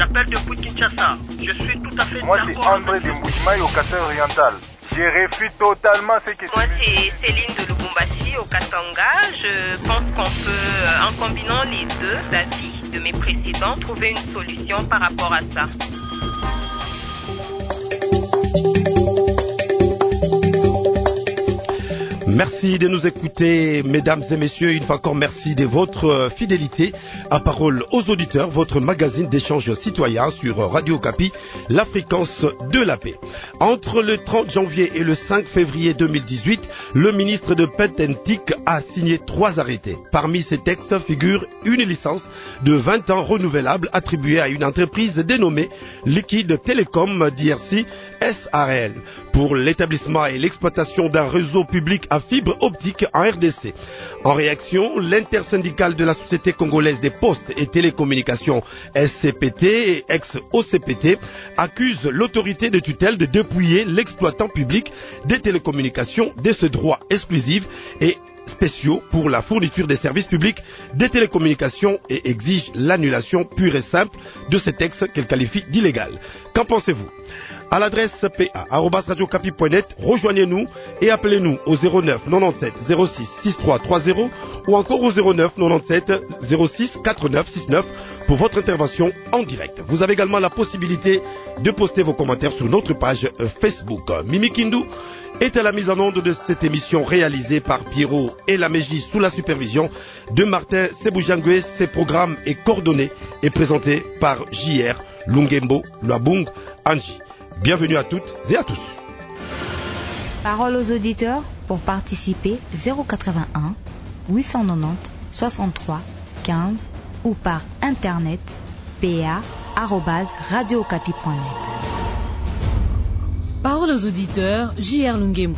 J'appelle depuis Kinshasa. Je suis tout à fait Moi, c'est André de Mboujimaï au Kasai oriental. Je refuse totalement ce que Moi, c'est Céline de Lubumbashi au Katanga. Je pense qu'on peut, en combinant les deux avis de mes précédents, trouver une solution par rapport à ça. Merci de nous écouter, mesdames et messieurs. Une fois encore, merci de votre fidélité. À parole aux auditeurs, votre magazine d'échange citoyen sur Radio Okapi, la fréquence de la paix. Entre le 30 janvier et le 5 février 2018, le ministre de Petentik a signé 3 arrêtés. Parmi ces textes figure une licence de 20 ans renouvelable attribuée à une entreprise dénommée Liquide Télécom DRC SARL pour l'établissement et l'exploitation d'un réseau public à fibre optique en RDC. En réaction, l'intersyndicale de la Société congolaise des postes et télécommunications SCPT et ex-OCPT accuse l'autorité de tutelle de dépouiller l'exploitant public des télécommunications de ce droit exclusif et spéciaux pour la fourniture des services publics des télécommunications et exige l'annulation pure et simple de ces textes qu'elle qualifie d'illégal. Qu'en pensez-vous? À l'adresse pa@radiocapi.net, rejoignez-nous et appelez-nous au 09 97 06 63 30 ou encore au 09 97 06 49 69 pour votre intervention en direct. Vous avez également la possibilité de poster vos commentaires sur notre page Facebook. Mimi Kindu est à la mise en onde de cette émission réalisée par Pierrot et Laméji sous la supervision de Martin Seboujangue. Ces programmes est coordonné et présenté par JR Lungembo Luabung Anji. Bienvenue à toutes et à tous. Parole aux auditeurs pour participer 081 890 63 15 ou par internet pa@radiookapi.net. Parole aux auditeurs, JR Lungembo.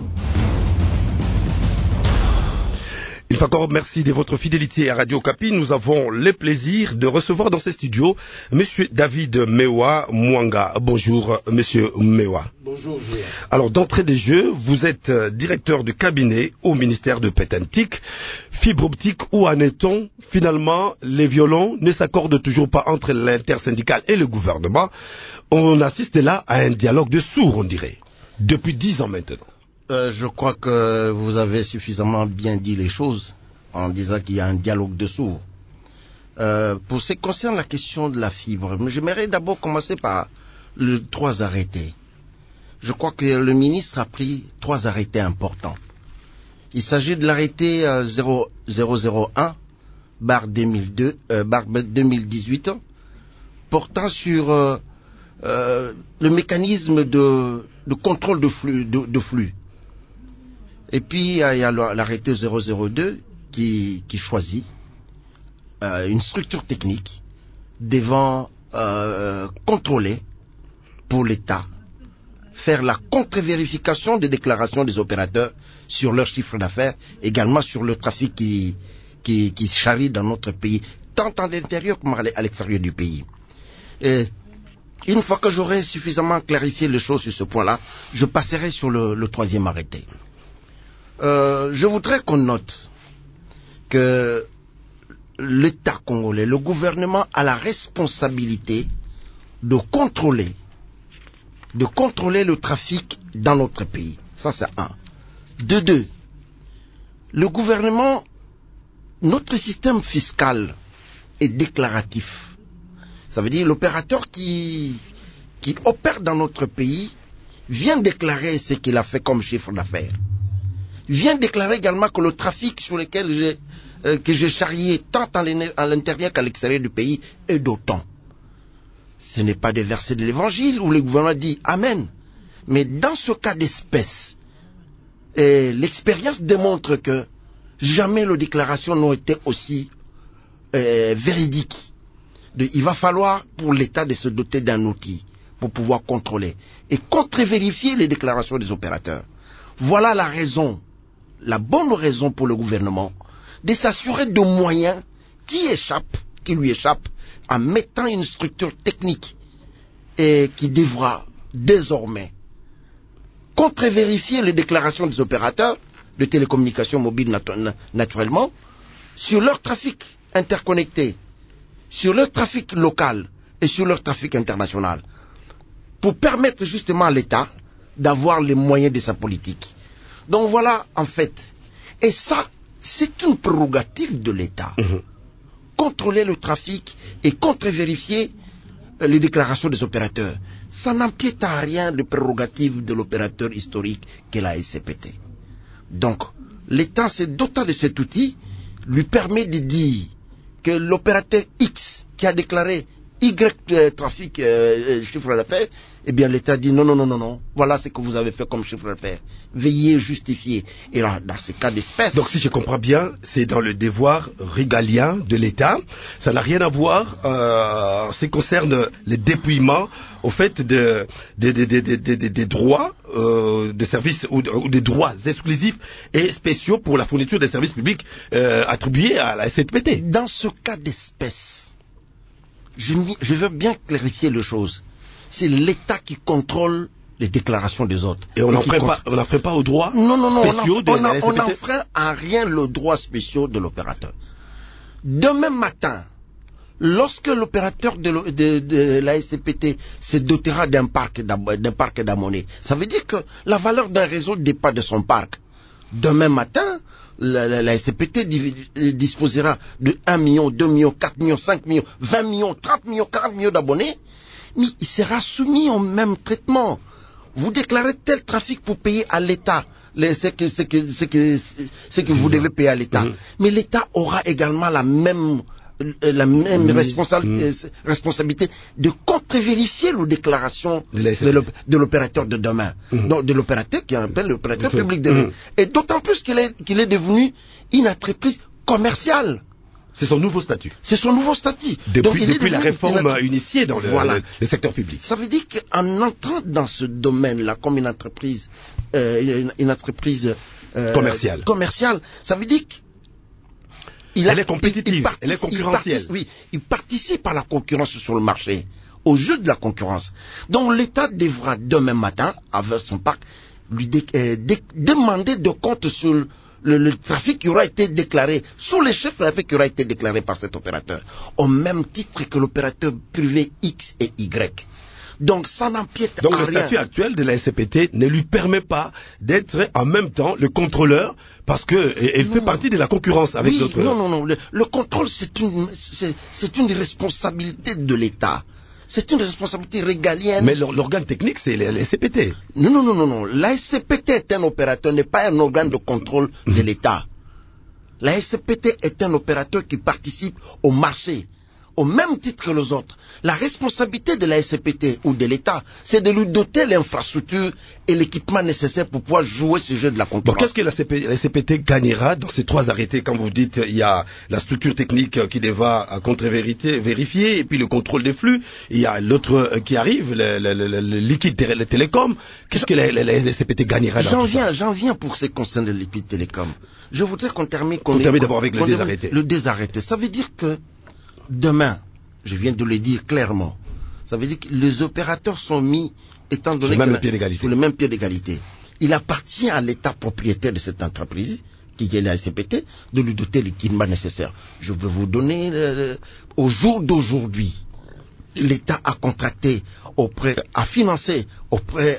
Une fois encore, merci de votre fidélité à Radio Okapi. Nous avons le plaisir de recevoir dans ces studios Monsieur David Mewa Mwanga. Bonjour, Monsieur Mewa. Bonjour, JR. Alors, d'entrée des jeux, vous êtes directeur de cabinet au ministère de Petentik. Fibre optique, où en est-on? Finalement, les violons ne s'accordent toujours pas entre l'intersyndicale et le gouvernement. On assiste là à un dialogue de sourds, on dirait, depuis 10 ans maintenant. Je crois que vous avez suffisamment bien dit les choses en disant qu'il y a un dialogue de sourds. Pour ce qui concerne la question de la fibre, j'aimerais d'abord commencer par les 3 arrêtés. Je crois que le ministre a pris 3 arrêtés importants. Il s'agit de l'arrêté 0001/2018 portant sur le mécanisme de contrôle de flux. Et puis, il y a l'arrêté 002 qui choisit une structure technique devant contrôler pour l'État, faire la contre-vérification des déclarations des opérateurs sur leur chiffre d'affaires, également sur le trafic qui charrie dans notre pays, tant à l'intérieur qu'à l'extérieur du pays. Et une fois que j'aurai suffisamment clarifié les choses sur ce point-là, je passerai sur le 3e arrêté. Je voudrais qu'on note que l'État congolais, le gouvernement a la responsabilité de contrôler le trafic dans notre pays. Ça, c'est 1. De 2, le gouvernement, notre système fiscal est déclaratif. Ça veut dire l'opérateur qui opère dans notre pays vient déclarer ce qu'il a fait comme chiffre d'affaires. Vient déclarer également que le trafic sur lequel que j'ai charrié tant à l'intérieur qu'à l'extérieur du pays est d'autant. Ce n'est pas des versets de l'évangile où le gouvernement dit Amen. Mais dans ce cas d'espèce, l'expérience démontre que jamais les déclarations n'ont été aussi véridiques. Il va falloir pour l'État de se doter d'un outil pour pouvoir contrôler et contre-vérifier les déclarations des opérateurs. Voilà la raison, la bonne raison pour le gouvernement de s'assurer de moyens qui lui échappent en mettant une structure technique et qui devra désormais contre-vérifier les déclarations des opérateurs de télécommunications mobiles naturellement sur leur trafic interconnecté, sur leur trafic local, et sur leur trafic international, pour permettre justement à l'État d'avoir les moyens de sa politique. Donc voilà, en fait. Et ça, c'est une prérogative de l'État. Contrôler le trafic et contre-vérifier les déclarations des opérateurs. Ça n'empiète à rien les prérogatives de l'opérateur historique qu'est la SCPT. Donc, l'État s'est doté de cet outil, lui permet de dire que l'opérateur X qui a déclaré Y trafic chiffre d'affaires, eh bien l'État dit non, voilà ce que vous avez fait comme chiffre d'affaires. Veuillez justifier. Et là, dans ce cas d'espèce... Donc si je comprends bien, c'est dans le devoir régalien de l'État. Ça n'a rien à voir, ce qui concerne les dépouillements au fait des droits de services ou des droits exclusifs et spéciaux pour la fourniture des services publics attribués à la SCPT. Dans ce cas d'espèce, je veux bien clarifier les choses. C'est l'État qui contrôle les déclarations des autres. Et on n'enfreint pas aux droits spéciaux de la SCPT. On n'enfreint à rien le droit spéciaux de l'opérateur. Demain matin, lorsque l'opérateur de la SCPT se dotera d'un parc d'abonnés, ça veut dire que la valeur d'un réseau dépend de son parc. Demain matin, la SCPT disposera de 1 million, 2 millions, 4 millions, 5 millions, 20 millions, 30 millions, 40 millions d'abonnés, mais il sera soumis au même traitement. Vous déclarez tel trafic pour payer à l'État ce que vous devez payer à l'État. Mais l'État aura également la même responsabilité de contre-vérifier les déclarations de l'opérateur de demain. Donc, de l'opérateur qui appelle l'opérateur public demain. Et d'autant plus qu'il est devenu une entreprise commerciale. C'est son nouveau statut. C'est son nouveau statut. Depuis la réforme initiée dans le secteur public. Ça veut dire qu'en entrant dans ce domaine-là comme une entreprise commerciale, ça veut dire elle est compétitive, elle est concurrentielle. Il participe à la concurrence sur le marché, au jeu de la concurrence. Donc l'État devra demain matin, avec son parc, lui demander de compte sur le trafic qui aura été déclaré, sous les chiffres d'affaires qui aura été déclaré par cet opérateur, au même titre que l'opérateur privé X et Y. Donc ça n'empiète à rien. Donc le statut actuel de la SCPT ne lui permet pas d'être en même temps le contrôleur parce que elle fait partie de la concurrence avec d'autres. Non. Le contrôle c'est une responsabilité de l'État. C'est une responsabilité régalienne. Mais l'organe technique, c'est la SCPT. Non. La SCPT est un opérateur, n'est pas un organe de contrôle de l'État. La SCPT est un opérateur qui participe au marché, au même titre que les autres. La responsabilité de la SCPT ou de l'État, c'est de lui doter l'infrastructure et l'équipement nécessaire pour pouvoir jouer ce jeu de la concurrence. Qu'est-ce que la SCPT gagnera dans ces trois arrêtés? Quand vous dites il y a la structure technique qui devra contre-vérifier, et puis le contrôle des flux, il y a l'autre qui arrive, le liquide télécom. Qu'est-ce que la SCPT gagnera dans J'en viens pour ce qui concerne le liquide télécom. Je voudrais qu'on termine... On termine d'abord avec le désarrêté. Le désarrêté. Ça veut dire que demain, je viens de le dire clairement, ça veut dire que les opérateurs sont mis, étant donné sur le même pied d'égalité. Il appartient à l'État propriétaire de cette entreprise, qui est la SCPT, de lui doter l'équipement nécessaire. Je vais vous donner, au jour d'aujourd'hui, l'État a contracté a financé auprès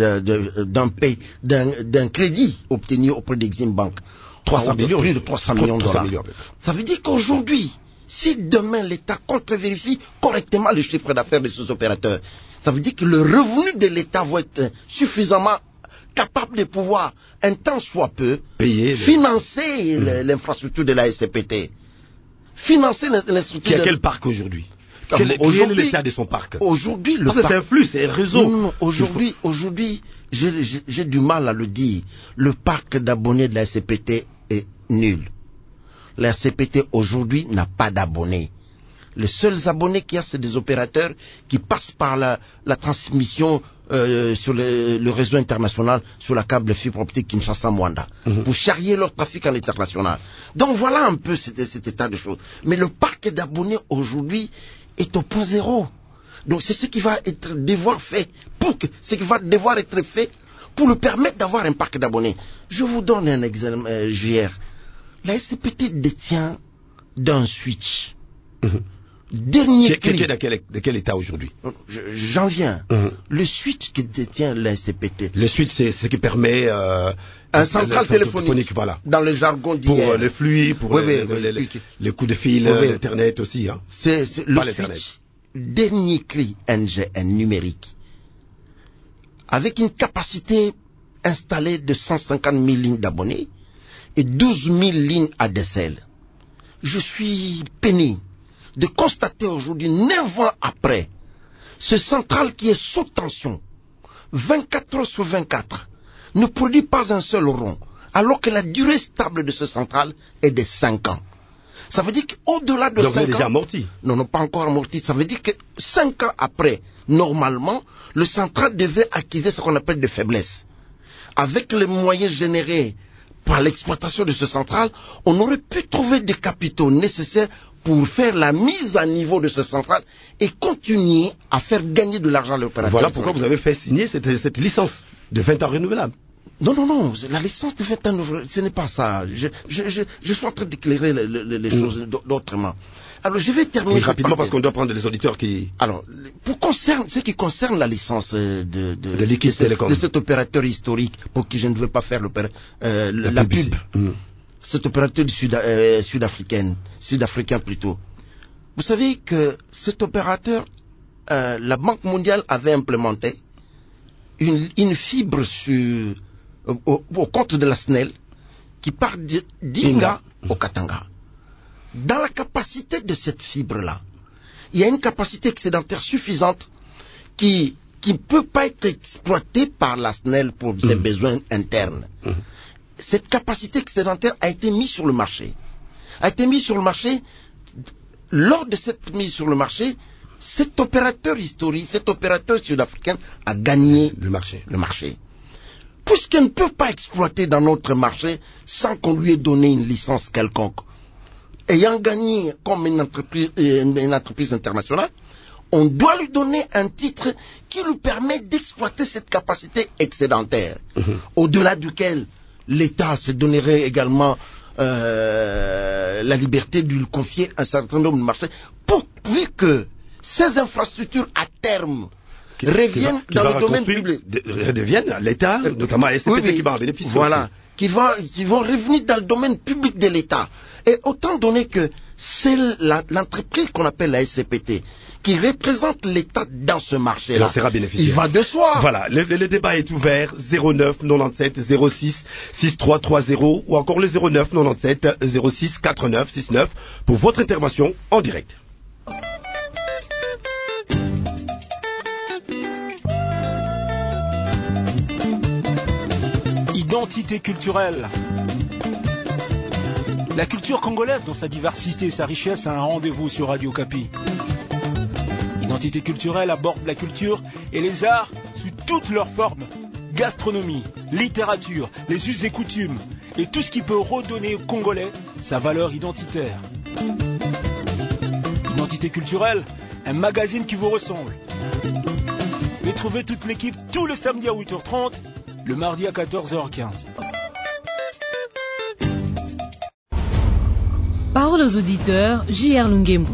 d'un crédit obtenu auprès d'Exim Bank. 300 millions. Plus de 300 millions de dollars. Ça veut dire qu'aujourd'hui, si demain l'État contre-vérifie correctement les chiffres d'affaires de ces opérateurs, ça veut dire que le revenu de l'État va être suffisamment capable de pouvoir, un temps soit peu, financer l'infrastructure de la SCPT. Financer l'infrastructure. Qui a quel parc aujourd'hui? Quel est l'état de son parc? Aujourd'hui, c'est un flux, c'est un réseau. Non, aujourd'hui, j'ai du mal à le dire. Le parc d'abonnés de la SCPT est nul. La SCPT aujourd'hui n'a pas d'abonnés. Les seuls abonnés qu'il y a, c'est des opérateurs qui passent par la transmission sur le réseau international, sur la câble fibre optique Kinshasa-Mwanda, pour charrier leur trafic à l'international. Donc voilà un peu cet état de choses. Mais le parc d'abonnés aujourd'hui est au point zéro. Donc c'est ce qui va devoir être fait pour lui permettre d'avoir un parc d'abonnés. Je vous donne un exemple, JR. La SCPT détient d'un switch. dernier cri. Qui est de quel état aujourd'hui? J'en viens. Le switch qui détient la SCPT. Le switch, c'est ce qui permet un central téléphonique, voilà. Dans le jargon d'hier. Pour le flux, pour les coups de fil, l'internet aussi. Hein. C'est le switch, dernier cri NGN numérique, avec une capacité installée de 150 000 lignes d'abonnés et 12 000 lignes ADSL. Je suis peiné de constater aujourd'hui, 9 ans après, ce central qui est sous tension, 24 heures sur 24, ne produit pas un seul rond, alors que la durée stable de ce central est de 5 ans. Ça veut dire qu'au-delà de 5 ans... Donc, déjà amorti. Non, pas encore amorti. Ça veut dire que 5 ans après, normalement, le central devait acquérir ce qu'on appelle des faiblesses. Avec les moyens générés par l'exploitation de ce central, on aurait pu trouver des capitaux nécessaires pour faire la mise à niveau de ce central et continuer à faire gagner de l'argent à l'opérateur. Voilà pourquoi vous avez fait signer cette licence de 20 ans renouvelable. Non, la licence de 20 ans renouvelable, ce n'est pas ça. Je suis en train d'éclairer les choses d'autrement. Alors, je vais terminer rapidement parce qu'on doit prendre les auditeurs qui... Alors, ce qui concerne la licence de Liquid Telecom, de cet opérateur historique, pour qui je ne veux pas faire la pub, cet opérateur sud-africain plutôt. Vous savez que cet opérateur, la Banque mondiale avait implémenté une fibre au compte de la SNEL qui part d'Inga au Katanga. Dans la capacité de cette fibre-là, il y a une capacité excédentaire suffisante qui ne peut pas être exploitée par la SNEL pour ses besoins internes. Cette capacité excédentaire a été mise sur le marché. Lors de cette mise sur le marché, cet opérateur historique, cet opérateur sud-africain a gagné le marché. Puisqu'il ne peut pas exploiter dans notre marché sans qu'on lui ait donné une licence quelconque, ayant gagné comme une entreprise internationale, on doit lui donner un titre qui lui permet d'exploiter cette capacité excédentaire, au-delà duquel l'État se donnerait également la liberté de lui confier un certain nombre de marchés, pourvu que ces infrastructures à terme reviennent dans le domaine public. Redeviennent à l'État, notamment à SCPT qui va en bénéficier. Voilà, qui vont revenir dans le domaine public de l'État. Et autant donné que c'est l'entreprise qu'on appelle la SCPT qui représente l'État dans ce marché-là, il va de soi. Voilà, le débat est ouvert, 09 97 06 6330 ou encore le 09 97 06 49 69 pour votre intervention en direct. Identité culturelle. La culture congolaise, dans sa diversité et sa richesse, a un rendez-vous sur Radio Kapi. Identité culturelle aborde la culture et les arts sous toutes leurs formes. Gastronomie, littérature, les us et coutumes et tout ce qui peut redonner aux Congolais sa valeur identitaire. Identité culturelle, un magazine qui vous ressemble. Retrouvez toute l'équipe tous les samedis à 8h30, le mardi à 14h15. Parole aux auditeurs, J.R. Lungembo.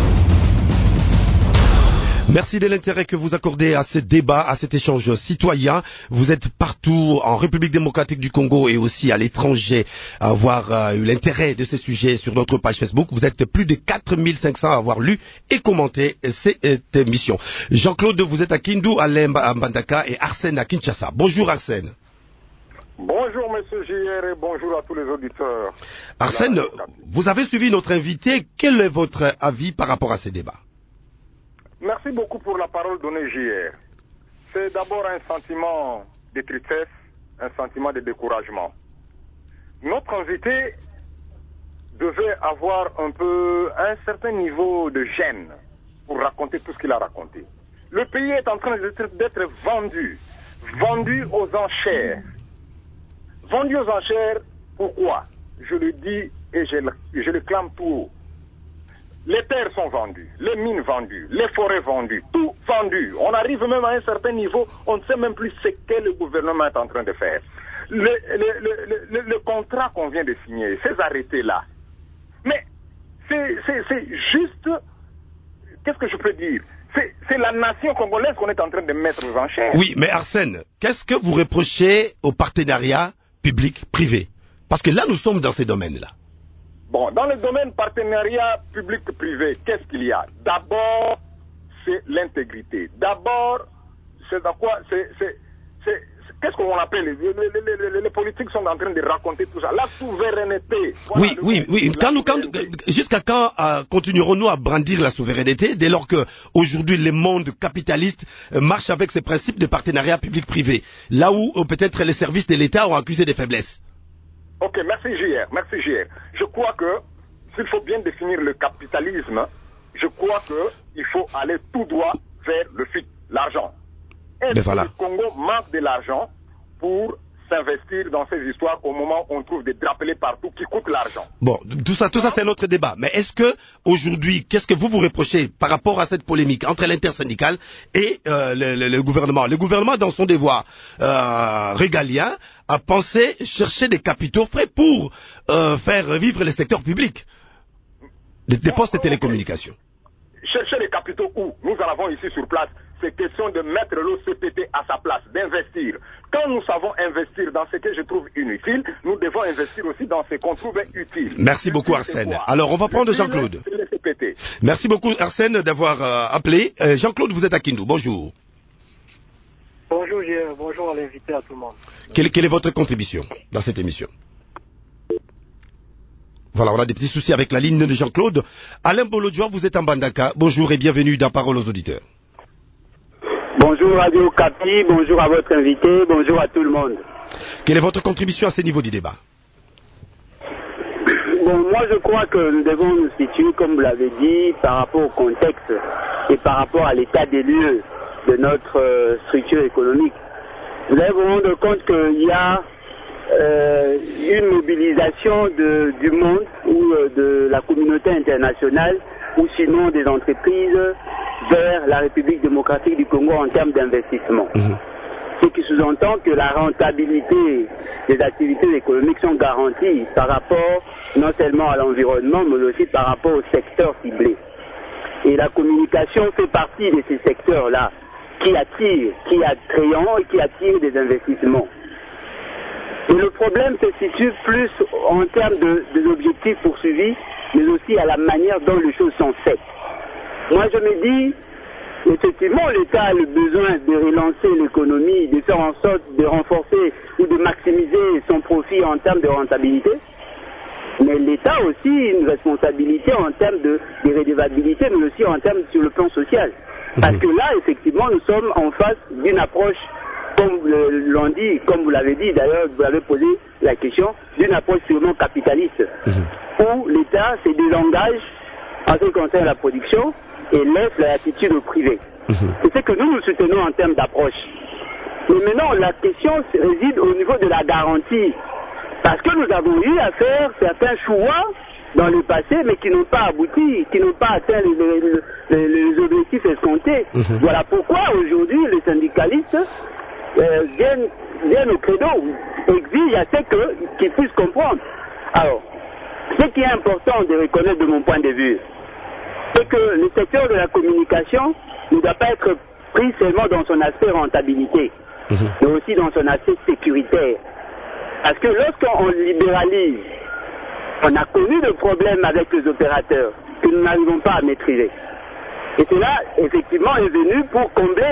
Merci de l'intérêt que vous accordez à ce débat, à cet échange citoyen. Vous êtes partout en République démocratique du Congo et aussi à l'étranger à avoir eu l'intérêt de ces sujets sur notre page Facebook. Vous êtes plus de 4500 à avoir lu et commenté cette émission. Jean-Claude, vous êtes à Kindu, Alain à Mbandaka et Arsène à Kinshasa. Bonjour Arsène. Bonjour Monsieur JR et bonjour à tous les auditeurs. Arsène, vous avez suivi notre invité. Quel est votre avis par rapport à ces débats? Merci beaucoup pour la parole donnée JR. C'est d'abord un sentiment de tristesse, un sentiment de découragement. Notre invité devait avoir un certain niveau de gêne pour raconter tout ce qu'il a raconté. Le pays est en train d'être vendu aux enchères. Vendu aux enchères, pourquoi? Je le dis et je le clame tout haut. Les terres sont vendues, les mines vendues, les forêts vendues, tout vendu. On arrive même à un certain niveau, on ne sait même plus ce que le gouvernement est en train de faire. Le contrat qu'on vient de signer, ces arrêtés-là, mais c'est juste qu'est-ce que je peux dire? C'est la nation congolaise qu'on est en train de mettre aux enchères. Oui, mais Arsène, qu'est-ce que vous reprochez au partenariat public-privé? Parce que là, nous sommes dans ces domaines-là. Bon, dans le domaine partenariat public-privé, qu'est-ce qu'il y a? D'abord, c'est l'intégrité. D'abord, c'est dans quoi? Qu'est-ce qu'on appelle? Les politiques sont en train de raconter tout ça. La souveraineté. Voilà, oui. Jusqu'à quand continuerons-nous à brandir la souveraineté dès lors que aujourd'hui le monde capitaliste marche avec ces principes de partenariat public-privé, là où peut-être les services de l'État ont accusé des faiblesses? Ok, merci JR. Je crois que s'il faut bien définir le capitalisme, je crois qu'il faut aller tout droit vers le FIC, l'argent. Et le Congo manque de l'argent pour s'investir dans ces histoires au moment où on trouve des drapelés partout qui coûtent l'argent. Bon, tout ça c'est notre débat. Mais est-ce que aujourd'hui, qu'est-ce que vous reprochez par rapport à cette polémique entre l'intersyndicale et le gouvernement? Le gouvernement, dans son devoir régalien, a pensé chercher des capitaux frais pour faire vivre les secteurs publics, des postes de télécommunications. Chercher les capitaux où? Nous en avons ici sur place. C'est question de mettre l'OCPT à sa place, d'investir. Quand nous savons investir dans ce que je trouve inutile, nous devons investir aussi dans ce qu'on trouve utile. Merci beaucoup Arsène. Alors on va prendre Jean-Claude. Merci beaucoup Arsène d'avoir appelé. Jean-Claude, vous êtes à Kindu. Bonjour. Bonjour, bonjour à l'invité, à tout le monde. Quelle est votre contribution dans cette émission? Voilà, on a des petits soucis avec la ligne de Jean-Claude. Alain Bolodjoa, vous êtes en Bandaka. Bonjour et bienvenue dans Parole aux auditeurs. Bonjour Radio Capi, bonjour à votre invité, bonjour à tout le monde. Quelle est votre contribution à ce niveau du débat? Bon, moi je crois que nous devons nous situer, comme vous l'avez dit, par rapport au contexte et par rapport à l'état des lieux de notre structure économique. Vous allez vous rendre compte qu'il y a une mobilisation du monde ou de la communauté internationale ou sinon des entreprises vers la République démocratique du Congo en termes d'investissement. Ce qui sous-entend que la rentabilité des activités économiques sont garanties par rapport non seulement à l'environnement mais aussi par rapport au secteur ciblé. Et la communication fait partie de ces secteurs-là qui attirent, qui attrayent et qui attirent des investissements. Et le problème se situe plus en termes des objectifs poursuivis, mais aussi à la manière dont les choses sont faites. Moi, je me dis, effectivement, l'État a le besoin de relancer l'économie, de faire en sorte de renforcer ou de maximiser son profit en termes de rentabilité. Mais l'État a aussi une responsabilité en termes de redevabilité, mais aussi en termes sur le plan social. Parce que là, effectivement, nous sommes en face d'une approche, comme l'on dit, comme vous l'avez dit, d'ailleurs, vous avez posé la question, d'une approche purement capitaliste, où l'État se désengage en ce qui concerne la production et laisse la latitude au privé. C'est ce que nous soutenons en termes d'approche. Mais maintenant, la question réside au niveau de la garantie. Parce que nous avons eu à faire certains choix dans le passé, mais qui n'ont pas abouti, qui n'ont pas atteint les objectifs escomptés. Voilà pourquoi aujourd'hui les syndicalistes viennent au credo, exigent à ce qu'ils puissent comprendre. Alors, ce qui est important de reconnaître de mon point de vue, c'est que le secteur de la communication ne doit pas être pris seulement dans son aspect rentabilité, mais aussi dans son aspect sécuritaire. Parce que lorsqu'on libéralise, on a connu des problèmes avec les opérateurs que nous n'arrivons pas à maîtriser. Et cela, effectivement, est venu pour combler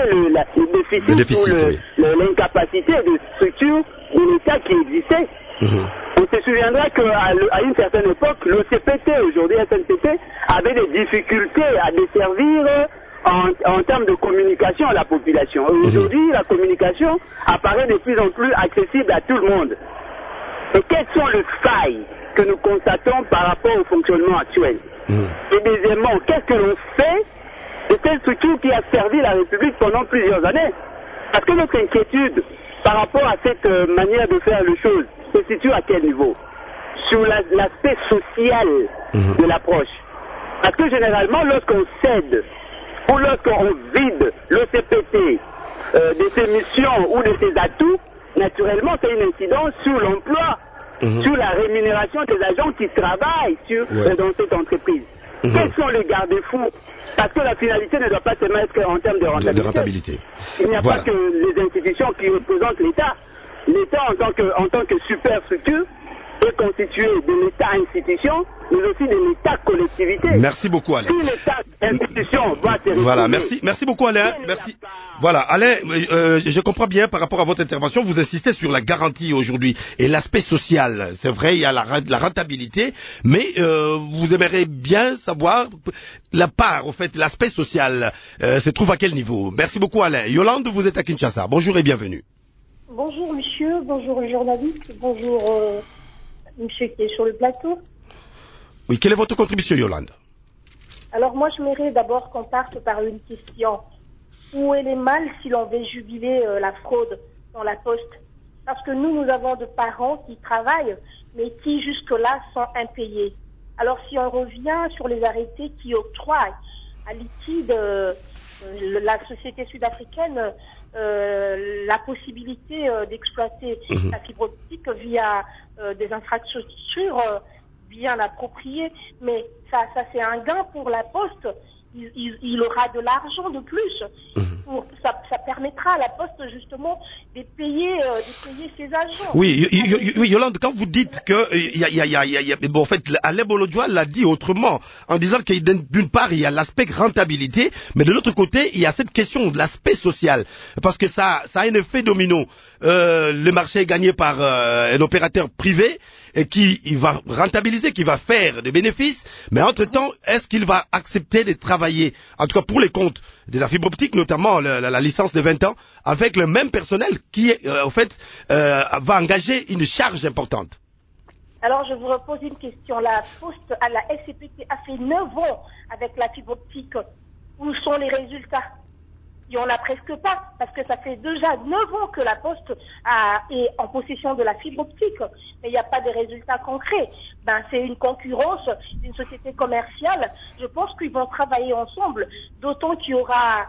le déficit ou l'incapacité de structure de l'État qui existait. On se souviendra qu'à une certaine époque, le CPT, aujourd'hui SNPT, avait des difficultés à desservir en termes de communication à la population. Aujourd'hui, la communication apparaît de plus en plus accessible à tout le monde. Et quelles sont les failles que nous constatons par rapport au fonctionnement actuel? Et deuxièmement, qu'est-ce que l'on fait de cette structure qui a servi la République pendant plusieurs années? Parce que notre inquiétude par rapport à cette manière de faire les choses se situe à quel niveau? Sur l'aspect social de l'approche. Parce que généralement, lorsqu'on cède ou lorsqu'on vide l'OCPT de ses missions ou de ses atouts, naturellement, c'est une incidence sur l'emploi, sur la rémunération des agents qui travaillent dans cette entreprise. Quels sont les garde-fous? Parce que la finalité ne doit pas se mettre en termes de rentabilité. Il n'y a pas que les institutions qui représentent l'État. L'État en tant que superstructure est constitué de l'État-institution, mais aussi de l'État-collectivité. Merci beaucoup, Alain. Si l'État-institution va se Voilà, merci beaucoup, Alain. Merci. Voilà, Alain, je comprends bien par rapport à votre intervention, vous insistez sur la garantie aujourd'hui et l'aspect social. C'est vrai, il y a la rentabilité, mais vous aimeriez bien savoir la part, en fait, l'aspect social se trouve à quel niveau. Merci beaucoup, Alain. Yolande, vous êtes à Kinshasa. Bonjour et bienvenue. Bonjour, monsieur. Bonjour, les journalistes. Bonjour, monsieur qui est sur le plateau. Oui, quelle est votre contribution, Yolande? Alors, moi, j'aimerais d'abord qu'on parte par une question. Où est le mal si l'on veut jubiler la fraude dans la poste? Parce que nous avons de parents qui travaillent, mais qui jusque-là sont impayés. Alors, si on revient sur les arrêtés qui octroient à liquide la société sud-africaine la possibilité d'exploiter la fibre optique via des infrastructures bien appropriées, mais ça c'est un gain pour la poste. Il aura de l'argent de plus. Ça permettra à la poste justement de payer ses agents. Oui, Yolande, quand vous dites que bon, en fait, Alain Bolodjoa l'a dit autrement, en disant que d'une part il y a l'aspect rentabilité, mais de l'autre côté il y a cette question de l'aspect social, parce que ça a un effet domino. Le marché est gagné par un opérateur privé et qui va rentabiliser, qui va faire des bénéfices, mais entre-temps, est-ce qu'il va accepter de travailler, en tout cas pour les comptes de la fibre optique, notamment la licence de 20 ans, avec le même personnel qui, en fait, va engager une charge importante? Alors, je vous repose une question. La Poste à la SCPT a fait 9 ans avec la fibre optique. Où sont les résultats? Il n'y en a presque pas, parce que ça fait déjà 9 ans que la Poste est en possession de la fibre optique, mais il n'y a pas de résultats concrets. C'est une concurrence d'une société commerciale. Je pense qu'ils vont travailler ensemble, d'autant qu'il y aura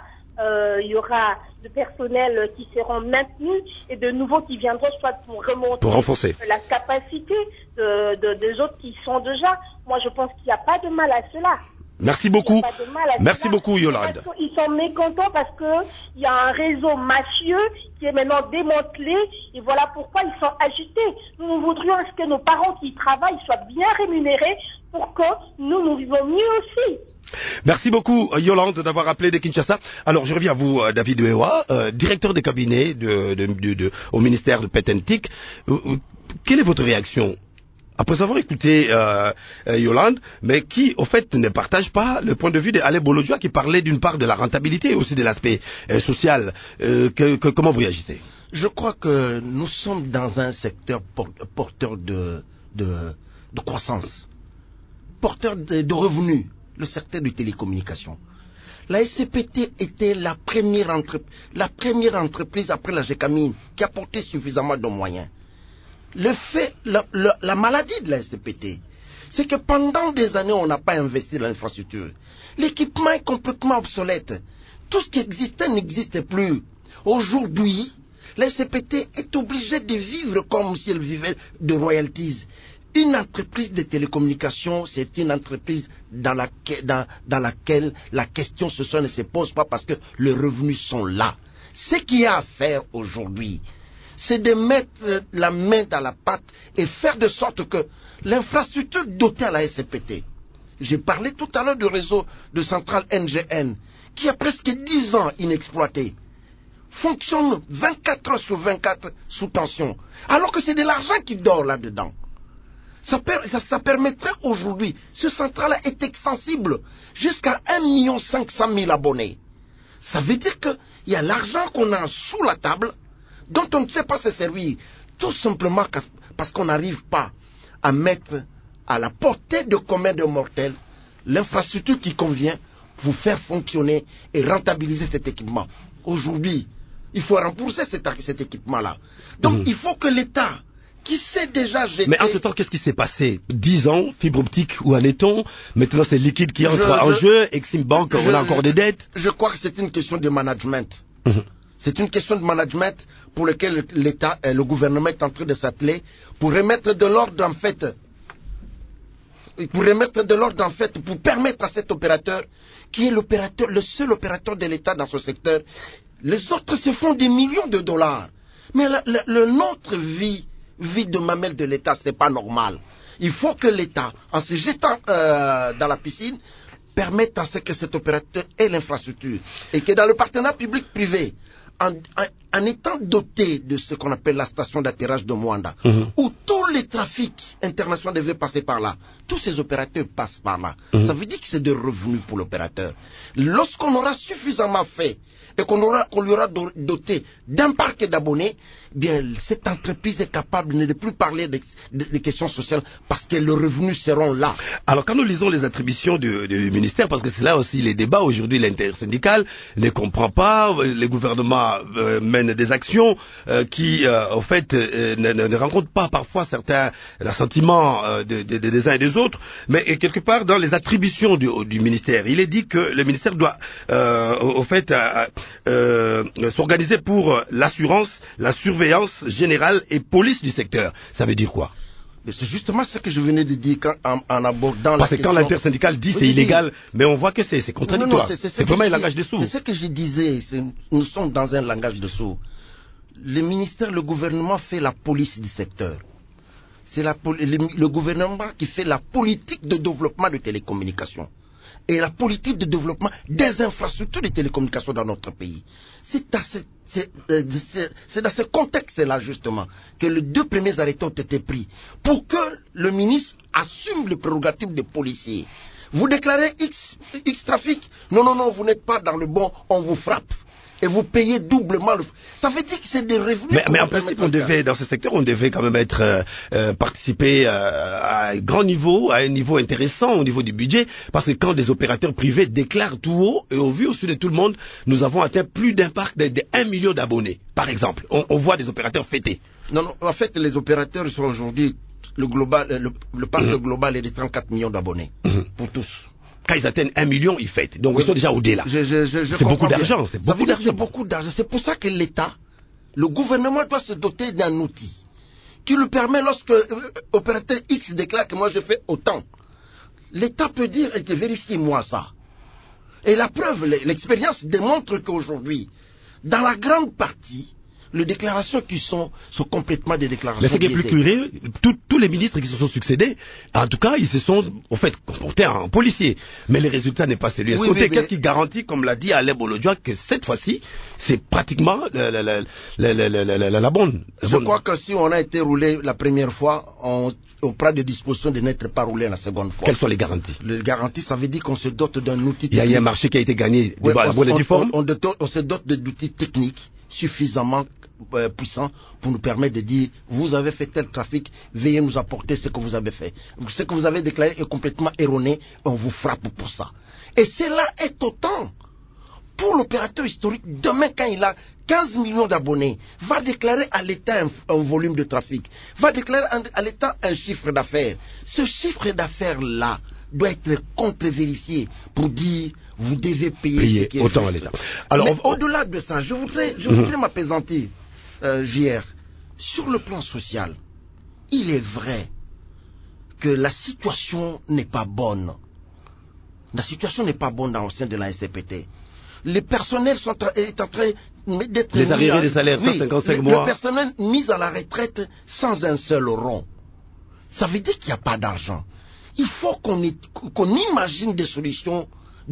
de personnel qui seront maintenus et de nouveaux qui viendront soit pour remonter renforcer la capacité des autres qui sont déjà. Moi, je pense qu'il n'y a pas de mal à cela. Merci beaucoup. Merci beaucoup, Yolande. Ils sont mécontents parce que il y a un réseau mafieux qui est maintenant démantelé et voilà pourquoi ils sont agités. Nous voudrions que nos parents qui travaillent soient bien rémunérés pour que nous vivons mieux aussi. Merci beaucoup, Yolande, d'avoir appelé de Kinshasa. Alors, je reviens à vous, David Wewa, directeur des cabinets au ministère de Petentik. Quelle est votre réaction après avoir écouté Yolande, mais qui, au fait, ne partage pas le point de vue d'Alain Bolodjoa qui parlait d'une part de la rentabilité et aussi de l'aspect social. Comment vous réagissez? Je crois que nous sommes dans un secteur porteur de croissance, porteur de revenus, le secteur des télécommunications. La SCPT était la première entreprise après la GECAMINE qui apportait suffisamment de moyens. La maladie de la SCPT, c'est que pendant des années, on n'a pas investi dans l'infrastructure. L'équipement est complètement obsolète. Tout ce qui existait n'existe plus. Aujourd'hui, la SCPT est obligée de vivre comme si elle vivait de royalties. Une entreprise de télécommunications, c'est une entreprise dans laquelle la question ne se pose pas parce que les revenus sont là. Ce qu'il y a à faire aujourd'hui, c'est de mettre la main dans la pâte et faire de sorte que l'infrastructure dotée à la SCPT, j'ai parlé tout à l'heure du réseau de centrale NGN, qui a presque 10 ans inexploité, fonctionne 24 heures sur 24 sous tension, alors que c'est de l'argent qui dort là-dedans. Ça permettrait aujourd'hui, ce central est extensible jusqu'à 1 500 000 abonnés. Ça veut dire qu'il y a l'argent qu'on a sous la table, dont on ne sait pas se servir, tout simplement parce qu'on n'arrive pas à mettre à la portée de commun de mortels l'infrastructure qui convient pour faire fonctionner et rentabiliser cet équipement. Aujourd'hui, il faut rembourser cet équipement-là. Donc, il faut que l'État, qui sait déjà jeter... Mais entre-temps, qu'est-ce qui s'est passé? 10 ans, fibre optique, où en est-on? Maintenant, c'est liquide qui entre en jeu, Exim Bank, on a encore des dettes. Je crois que c'est une question de management. C'est une question de management pour lequel l'État et le gouvernement est en train de s'atteler pour remettre de l'ordre, en fait. pour remettre de l'ordre en fait, pour permettre à cet opérateur, qui est l'opérateur, le seul opérateur de l'État dans ce secteur, les autres se font des millions de dollars. Mais notre vie de mamelle de l'État, c'est pas normal. Il faut que l'État, en se jetant dans la piscine, permette à ce que cet opérateur ait l'infrastructure. Et que dans le partenariat public-privé, en étant doté de ce qu'on appelle la station d'atterrage de Mwanda, où tous les trafics internationaux devaient passer par là, tous ces opérateurs passent par là. Ça veut dire que c'est de revenus pour l'opérateur. Lorsqu'on aura suffisamment fait et qu'on lui aura doté d'un parc d'abonnés, bien, cette entreprise est capable de ne plus parler des questions sociales parce que les revenus seront là. Alors, quand nous lisons les attributions du ministère, parce que c'est là aussi les débats aujourd'hui, l'intersyndical ne comprend pas, les gouvernements mènent des actions qui, au fait, ne rencontrent pas parfois certains sentiments des uns et des autres, mais quelque part dans les attributions du ministère, il est dit que le ministère doit, au fait, s'organiser pour l'assurance, la surveillance générale et police du secteur. Ça veut dire quoi? Mais c'est justement ce que je venais de dire en abordant Parce que quand l'intersyndical dit c'est illégal, mais on voit que c'est contradictoire. C'est vraiment un langage de sourds. C'est ce que je disais, nous sommes dans un langage de sourds. Le ministère, le gouvernement fait la police du secteur. C'est le gouvernement qui fait la politique de développement de télécommunications et la politique de développement des infrastructures de télécommunications dans notre pays. C'est dans ce contexte-là, justement, que les 2 premiers arrêtés ont été pris pour que le ministre assume les prérogatives des policiers. Vous déclarez X trafic, non, vous n'êtes pas dans le bon, on vous frappe. Et vous payez doublement le... Ça veut dire que c'est des revenus... Mais en principe, dans ce secteur, on devait quand même participer à un grand niveau, à un niveau intéressant au niveau du budget, parce que quand des opérateurs privés déclarent tout haut, et au vu au-dessus de tout le monde, nous avons atteint plus d'un parc de 1 million d'abonnés, par exemple. On voit des opérateurs fêter. Non, en fait, les opérateurs sont aujourd'hui... Le parc global est de 34 millions d'abonnés, pour tous. Quand ils atteignent 1 million, ils fêtent. Donc ils sont déjà au-delà. C'est beaucoup d'argent. C'est beaucoup d'argent. C'est pour ça que l'État, le gouvernement doit se doter d'un outil qui lui permet, lorsque opérateur X déclare que moi je fais autant, l'État peut dire vérifiez-moi ça. Et la preuve, l'expérience démontre qu'aujourd'hui, dans la grande partie, les déclarations qui sont complètement des déclarations. Mais ce qui est plus curieux, tous les ministres qui se sont succédés, en tout cas, ils se sont, au fait, comportés en policiers. Mais le résultat n'est pas celui. Qu'est-ce qui garantit, comme l'a dit Alain Bolodjoa, que cette fois-ci, c'est pratiquement la bonne. Je crois que si on a été roulé la première fois, on prend des dispositions de n'être pas roulé la seconde fois. Quelles sont les garanties? Les garanties, ça veut dire qu'on se dote d'un outil technique. Il y a un marché qui a été gagné de la bonne et due forme. On se dote d'outils techniques suffisamment puissant pour nous permettre de dire vous avez fait tel trafic, veuillez nous apporter ce que vous avez fait. Ce que vous avez déclaré est complètement erroné, on vous frappe pour ça. Et cela est autant pour l'opérateur historique. Demain, quand il a 15 millions d'abonnés, va déclarer à l'État un volume de trafic, va déclarer à l'État un chiffre d'affaires. Ce chiffre d'affaires-là doit être contre-vérifié pour dire vous devez payer ce qui est autant juste. à l'État. Alors, mais au-delà de ça, je voudrais m'apaisantir, JR. Sur le plan social, il est vrai que la situation n'est pas bonne. La situation n'est pas bonne au sein de la SCPT. Les personnels est en train d'être... Les arriérés des salaires, 155 mois. Le personnel mis à la retraite sans un seul rond. Ça veut dire qu'il n'y a pas d'argent. Il faut qu'on imagine des solutions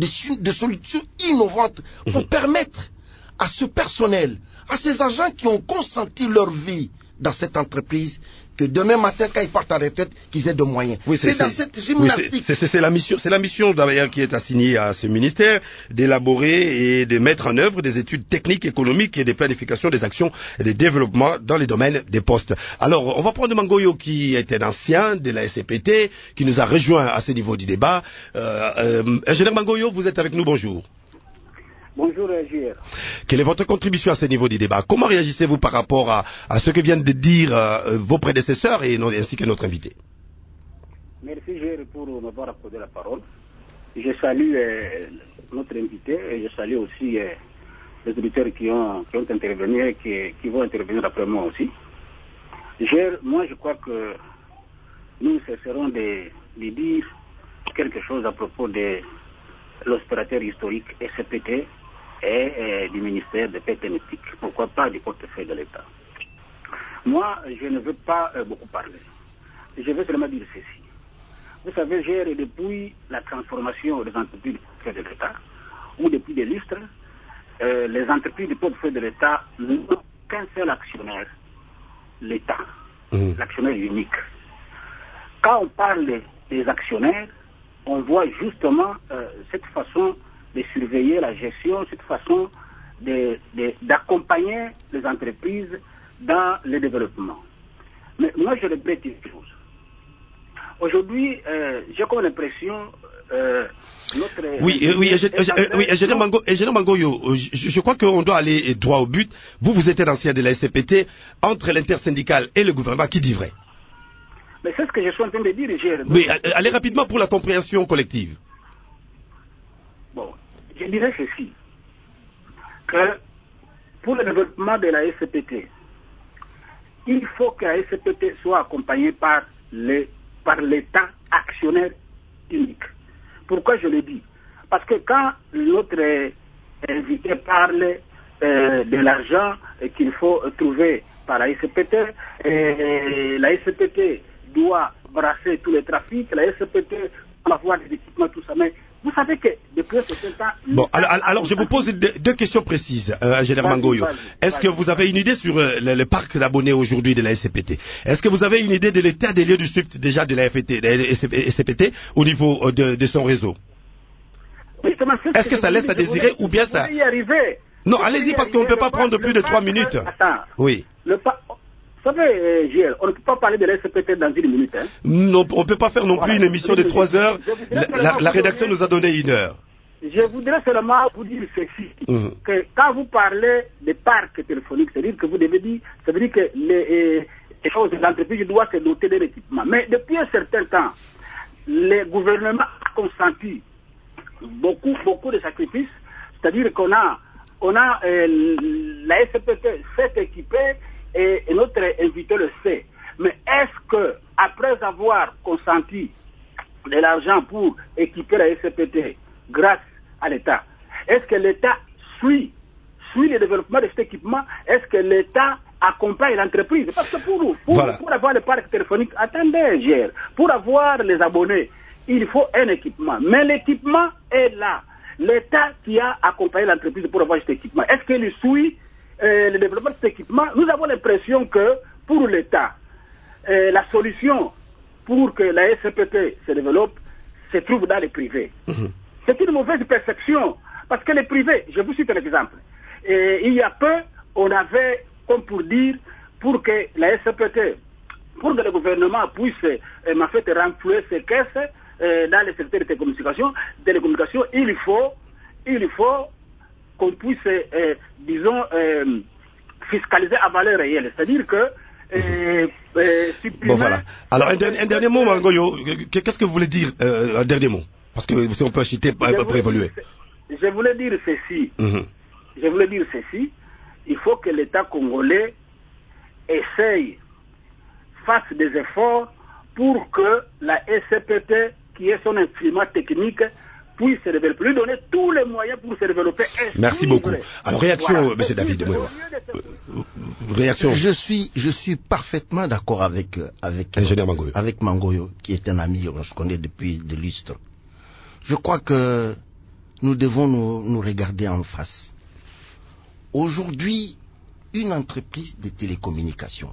innovantes pour permettre à ce personnel, à ces agents qui ont consenti leur vie dans cette entreprise, que demain matin, quand ils partent à la retraite, qu'ils aient de moyens. Oui, c'est dans cette gymnastique. Oui, c'est la mission d'ailleurs qui est assignée à ce ministère, d'élaborer et de mettre en œuvre des études techniques, économiques et de planification des actions et des développements dans les domaines des postes. Alors, on va prendre Mangoyo, qui était un ancien de la SCPT, qui nous a rejoint à ce niveau du débat. Ingénieur Mangoyo, vous êtes avec nous, bonjour. Bonjour, JR. Quelle est votre contribution à ce niveau du débat? Comment réagissez-vous par rapport à ce que viennent de dire vos prédécesseurs ainsi que notre invité? Merci, JR, pour m'avoir accordé la parole. Je salue notre invité et je salue aussi les auditeurs qui ont intervenu et qui vont intervenir après moi aussi. JR, moi, je crois que nous cesserons de dire quelque chose à propos de l'opérateur historique SPT et du ministère de péténétique. Pourquoi pas du portefeuille de l'État. Moi, je ne veux pas beaucoup parler. Je veux seulement dire ceci. Vous savez, depuis la transformation des entreprises du portefeuille de l'État, ou depuis des lustres, les entreprises du portefeuille de l'État n'ont qu'un seul actionnaire, l'État, l'actionnaire unique. Quand on parle des actionnaires, on voit justement cette façon de surveiller la gestion, cette façon d'accompagner les entreprises dans le développement. Mais moi, je regrette une chose. Aujourd'hui, j'ai comme l'impression ingénieur Mangoyo, je crois qu'on doit aller droit au but. Vous êtes un ancien de la SPT. Entre l'intersyndicale et le gouvernement, qui dit vrai? Mais c'est ce que je suis en train de dire. Oui, allez rapidement pour la compréhension collective. Bon, je dirais ceci, que pour le développement de la SPT, il faut que la SPT soit accompagnée par l'État actionnaire unique. Pourquoi je le dis? Parce que quand notre invité parle de l'argent qu'il faut trouver par la SPT, la SPT doit brasser tous les trafics, la SPT doit avoir des équipements, tout ça, mais vous savez que depuis un certain temps... Bon, alors je vous pose deux questions précises, ingénieur Mangoyo. Est-ce que vous avez une idée sur le parc d'abonnés aujourd'hui de la SPT? Est-ce que vous avez une idée de l'état des lieux du SWIFT déjà de la SPT au niveau de son réseau? Est-ce que ça laisse à désirer ou bien ça... Non, allez-y parce qu'on ne peut pas prendre plus de 3 minutes. Attends. Oui. Vous savez, GL, on ne peut pas parler de la SPT dans une minute. Hein. Non, on ne peut pas faire non plus une émission de 3 heures. La rédaction nous a donné 1 heure. Je voudrais seulement vous dire ceci, que quand vous parlez de parcs téléphoniques, c'est-à-dire que vous devez dire, ça veut dire que les choses de l'entreprise doivent se doter d'un équipement. Mais depuis un certain temps, le gouvernement a consenti beaucoup de sacrifices, c'est-à-dire qu'on a la SPT s'est équipée et notre invité le sait. Mais est-ce que, après avoir consenti de l'argent pour équiper la SPT grâce à l'État, est-ce que l'État suit le développement de cet équipement? Est-ce que l'État accompagne l'entreprise? Parce que pour avoir le parc téléphonique, attendez, GR, pour avoir les abonnés, il faut un équipement. Mais l'équipement est là. L'État qui a accompagné l'entreprise pour avoir cet équipement, est-ce qu'il suit le développement de cet équipement? Nous avons l'impression que pour l'État, la solution pour que la SPT se développe se trouve dans les privés. C'est une mauvaise perception, parce que les privés, je vous cite un exemple, il y a peu, on avait, comme pour dire, pour que la SPT, pour que le gouvernement puisse renflouer ses caisses dans le secteur des télécommunications, il faut qu'on puisse, disons, fiscaliser à valeur réelle. C'est-à-dire que... bon, voilà. Alors, un dernier mot, Mangoyo. Qu'est-ce que vous voulez dire, un dernier mot? Parce que si on peut acheter pour évoluer. Je voulais dire ceci. Il faut que l'État congolais essaye, fasse des efforts pour que la SPT, qui est son instrument technique, puisse se développer, lui donner tous les moyens pour se développer. Merci beaucoup. Alors, réaction, M. David. Réaction. Je suis parfaitement d'accord avec Mangoyo, qui est un ami, on se connaît depuis des lustres. Je crois que nous devons nous regarder en face. Aujourd'hui, une entreprise de télécommunications,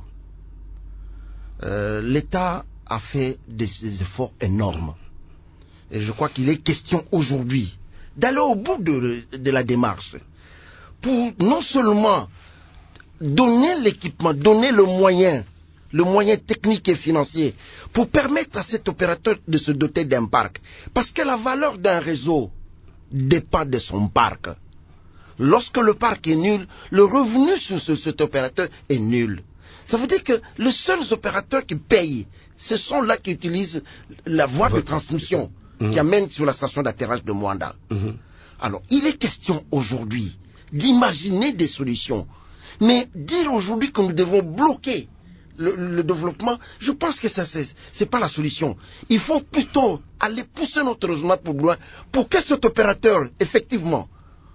l'État a fait des efforts énormes. Et je crois qu'il est question aujourd'hui d'aller au bout de la démarche pour non seulement donner l'équipement, donner le moyen technique et financier pour permettre à cet opérateur de se doter d'un parc. Parce que la valeur d'un réseau dépend de son parc. Lorsque le parc est nul, le revenu sur cet opérateur est nul. Ça veut dire que les seuls opérateurs qui payent, ce sont là qui utilisent la voie de transmission qui amène sur la station d'atterrage de Mwanda. Alors, il est question aujourd'hui d'imaginer des solutions. Mais dire aujourd'hui que nous devons bloquer le développement, je pense que ça, c'est pas la solution. Il faut plutôt aller pousser notre roadmap pour loin, pour que cet opérateur, effectivement,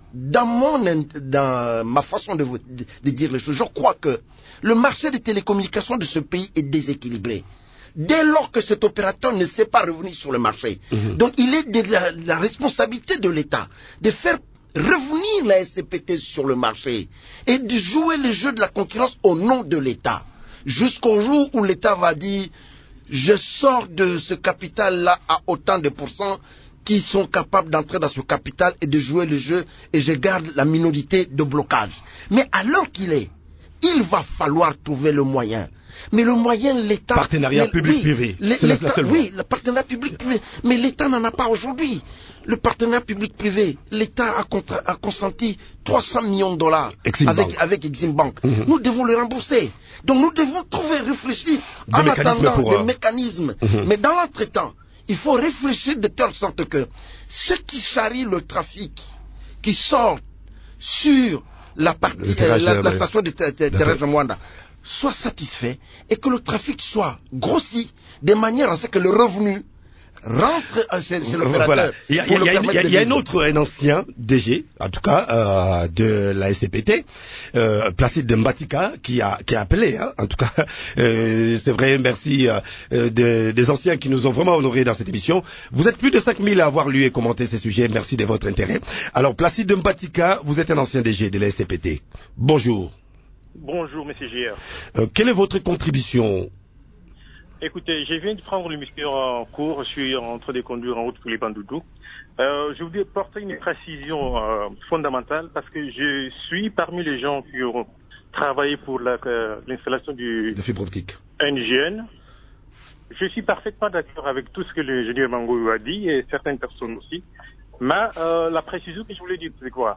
dans ma façon de dire les choses, je crois que le marché des télécommunications de ce pays est déséquilibré. Dès lors que cet opérateur ne sait pas revenir sur le marché. Donc il est de la responsabilité de l'État de faire revenir la SCPT sur le marché et de jouer le jeu de la concurrence au nom de l'État. Jusqu'au jour où l'État va dire je sors de ce capital-là à autant de pourcents qui sont capables d'entrer dans ce capital et de jouer le jeu et je garde la minorité de blocage. Mais à l'heure qu'il est, il va falloir trouver le moyen. Mais le moyen, l'État... Partenariat public-privé. Oui, le partenariat public-privé. Mais l'État n'en a pas aujourd'hui. Le partenariat public-privé, l'État a consenti 300 millions de dollars avec Exim Bank. Nous devons le rembourser. Donc nous devons réfléchir en attendant des mécanismes. Mais dans l'entretemps, il faut réfléchir de telle sorte que ceux qui charrient le trafic, qui sortent sur la station de terrain de Mwanda, soit satisfait et que le trafic soit grossi de manière à ce que le revenu rentre chez l'opérateur. Voilà. Il y a un ancien DG, en tout cas de la SCPT, Placide Mbatika, qui a appelé. En tout cas, c'est vrai. Merci des anciens qui nous ont vraiment honorés dans cette émission. Vous êtes plus de 5000 à avoir lu et commenté ces sujets. Merci de votre intérêt. Alors, Placide Mbatika, vous êtes un ancien DG de la SCPT. Bonjour. Bonjour, monsieur JR. Quelle est votre contribution? Écoutez, je viens de prendre le monsieur en cours. Je suis en train de conduire en route pour les Bandoudoudou. Je voudrais porter une précision fondamentale parce que je suis parmi les gens qui ont travaillé pour l'installation du fibre optique NGN. Je suis parfaitement d'accord avec tout ce que l'ingénieur Mango a dit et certaines personnes aussi. Mais la précision que je voulais dire, c'est quoi?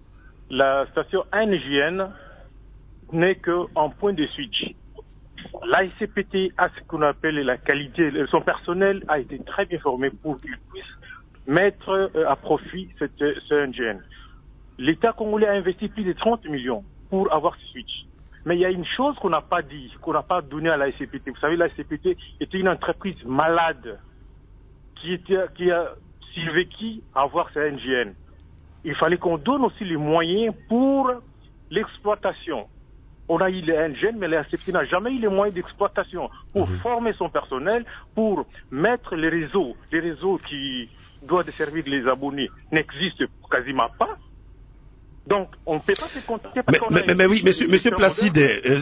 La station NGN n'est qu'un point de switch. La SCPT a ce qu'on appelle la qualité, son personnel a été très bien formé pour qu'il puisse mettre à profit ce NGN. L'État congolais a investi plus de 30 millions pour avoir ce switch. Mais il y a une chose qu'on n'a pas dit, qu'on n'a pas donné à la SCPT. Vous savez, la SCPT était une entreprise malade qui a survécu à avoir ce NGN. Il fallait qu'on donne aussi les moyens pour l'exploitation. On a eu les NGN, mais la SCPT n'a jamais eu les moyens d'exploitation pour former son personnel, pour mettre les réseaux qui doivent desservir les abonnés n'existent quasiment pas. Donc, on ne peut pas se contenter parce mais oui, monsieur Placide,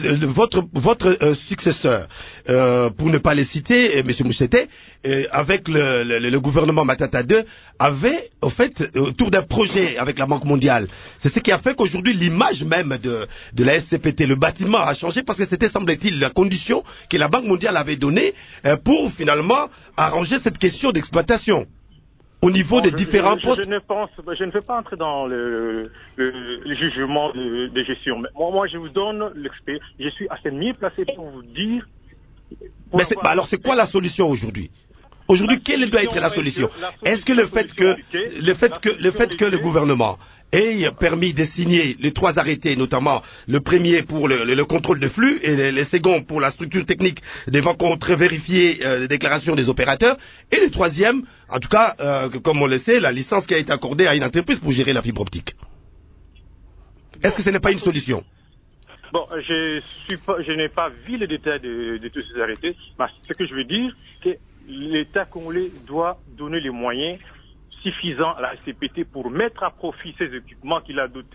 votre successeur, pour ne pas les citer, monsieur Mouchete, avec le gouvernement Matata 2, avait, au fait, autour d'un projet avec la Banque mondiale. C'est ce qui a fait qu'aujourd'hui, l'image même de la SCPT, le bâtiment a changé parce que c'était, semble-t-il, la condition que la Banque mondiale avait donnée pour, finalement, arranger cette question d'exploitation. Au niveau des différents postes. Je ne vais pas entrer dans le jugement de gestion. Mais moi, je vous donne l'expérience. Je suis assez mieux placé pour vous dire. Alors, c'est quoi la solution aujourd'hui? Aujourd'hui, quelle doit être la solution? Est-ce que le fait que le gouvernement ait permis de signer les 3 arrêtés, notamment le premier pour le contrôle de flux et le second pour la structure technique devant contre-vérifier les déclarations des opérateurs, et le troisième, en tout cas, comme on le sait, la licence qui a été accordée à une entreprise pour gérer la fibre optique. Est-ce que ce n'est pas une solution? Bon, je n'ai pas vu les détails de tous ces arrêtés, mais ce que je veux dire, c'est que l'État congolais doit donner les moyens suffisants à la SCPT pour mettre à profit ces équipements que